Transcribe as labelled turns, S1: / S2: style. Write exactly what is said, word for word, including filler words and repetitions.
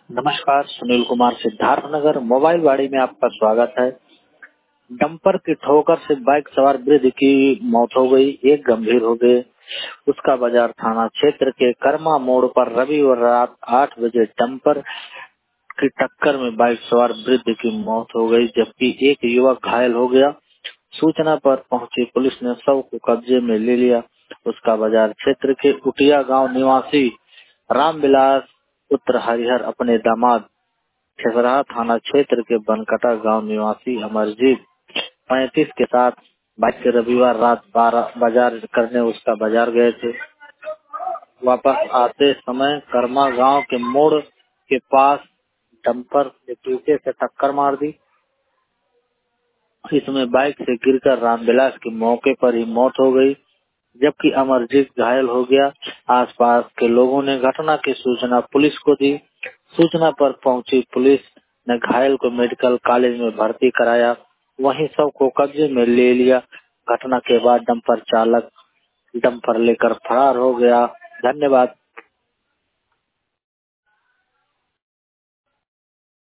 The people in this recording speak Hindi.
S1: नमस्कार, सुनील कुमार सिद्धार्थनगर मोबाइल वाड़ी में आपका स्वागत है। डंपर की ठोकर से बाइक सवार वृद्ध की मौत हो गई, एक गंभीर हो गए। उसका बाजार थाना क्षेत्र के कर्मा मोड़ पर रविवार रात आठ बजे डंपर की टक्कर में बाइक सवार वृद्ध की मौत हो गई, जबकि एक युवक घायल हो गया। सूचना पर पहुंची पुलिस ने शव को कब्जे में ले लिया। उसका बाजार क्षेत्र के उटिया गांव निवासी रामविलास पुत्र हरिहर अपने दामाद ठेसरा थाना क्षेत्र के बनकटा गांव निवासी अमरजीत पैंतीस के साथ बाइक से रविवार रात बारह बाजार करने उसका बाजार गए थे। वापस आते समय कर्मा गांव के मोड़ के पास डंपर ने पीछे से टक्कर मार दी। इसमें बाइक से गिरकर रामविलास की मौके पर ही मौत हो गई, जबकि अमरजीत घायल हो गया। आसपास के लोगों ने घटना की सूचना पुलिस को दी। सूचना पर पहुंची पुलिस ने घायल को मेडिकल कॉलेज में भर्ती कराया, वहीं शव को कब्जे में ले लिया। घटना के बाद डंपर चालक डंपर लेकर फरार हो गया। धन्यवाद।